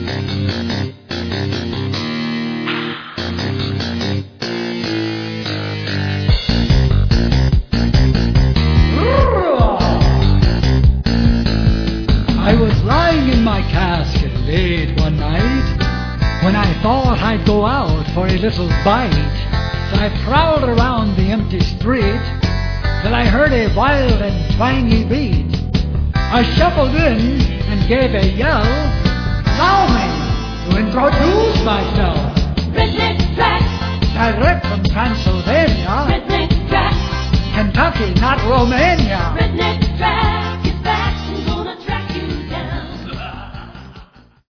I was lying in my casket late one night when I thought I'd go out for a little bite. So I prowled around the empty street till I heard a wild and twangy beat. I shuffled in and gave a yell. Allow me to introduce myself. Redneck Jack, Direct from Transylvania, Redneck Jack, Kentucky, not Romania.